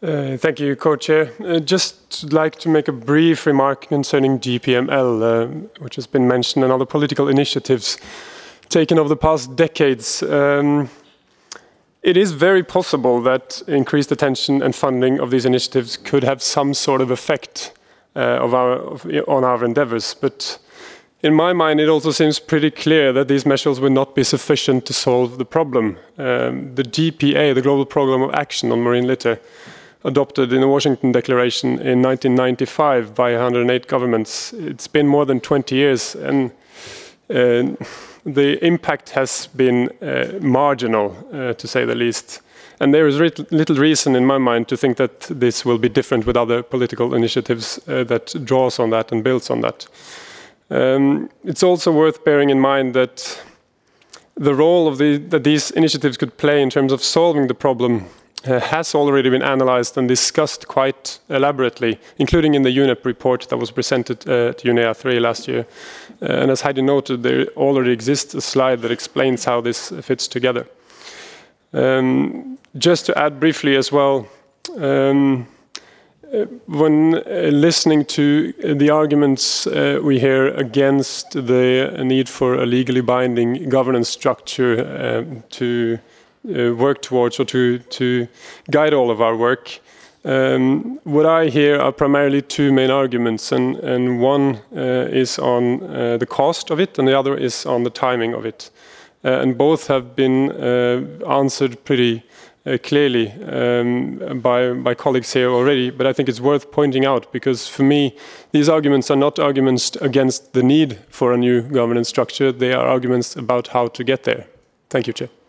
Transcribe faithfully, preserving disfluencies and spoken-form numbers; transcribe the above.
Uh, thank you, Co-Chair. Uh, just like to make a brief remark concerning G P M L, uh, which has been mentioned, and other political initiatives taken over the past decades. Um, it is very possible that increased attention and funding of these initiatives could have some sort of effect uh, of our, of, on our endeavors, but in my mind, it also seems pretty clear that these measures will not be sufficient to solve the problem. Um, the G P A, the Global Programme of Action on Marine Litter, adopted in the Washington Declaration in nineteen ninety-five by one hundred eight governments. It's been more than twenty years, and uh, the impact has been uh, marginal, uh, to say the least. And there is little reason in my mind to think that this will be different with other political initiatives uh, that draws on that and builds on that. Um, it's also worth bearing in mind that the role of the, that these initiatives could play in terms of solving the problem uh, has already been analyzed and discussed quite elaborately, including in the U N E P report that was presented uh, to UNEA three last year. Uh, and as Heidi noted, there already exists a slide that explains how this fits together. Um, just to add briefly as well, um, when uh, listening to the arguments uh, we hear against the need for a legally binding governance structure uh, to uh, work towards or to, to guide all of our work, um, what I hear are primarily two main arguments, and, and one uh, is on uh, the cost of it and the other is on the timing of it. Uh, and both have been uh, answered pretty Uh, clearly um, by, by colleagues here already, but I think it's worth pointing out because for me, these arguments are not arguments against the need for a new governance structure, they are arguments about how to get there. Thank you, Chair.